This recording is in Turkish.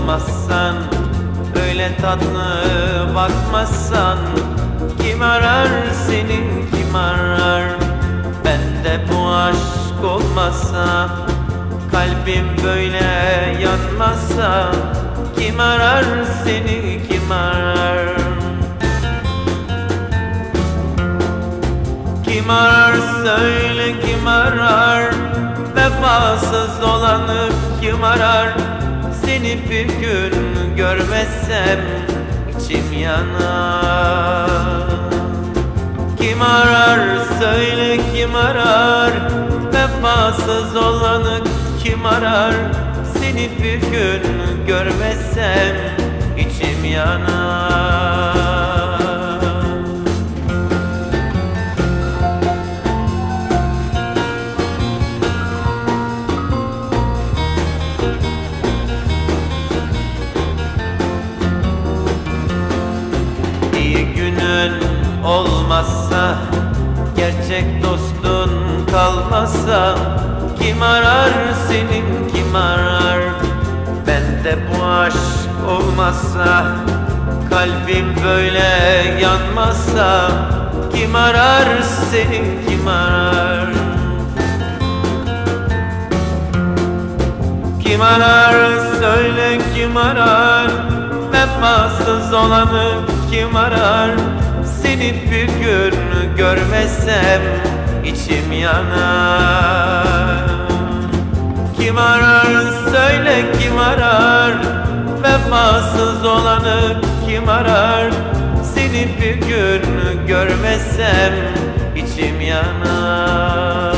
olmazsan, öyle tatlı bakmazsan, kim arar seni, kim arar? Bende bu aşk olmazsa, kalbim böyle yanmazsa, kim arar seni, kim arar? Kim arar söyle, kim arar? Vefasız olanı kim arar? Seni bir gün görmezsem içim yanar. Kim arar söyle, kim arar? Vefasız olanı kim arar? Seni bir gün görmezsem içim yanar. Olmazsa, gerçek dostun kalmazsa, kim arar senin, kim arar? Bende bu aşk olmazsa, kalbim böyle yanmazsa, kim arar senin, kim arar? Kim arar söyle, kim arar? Vefasız olanı kim arar? Seni bir gün görmezsem içim yanar. Kim arar söyle, kim arar? Vefasız olanı kim arar? Seni bir gün görmezsem içim yanar.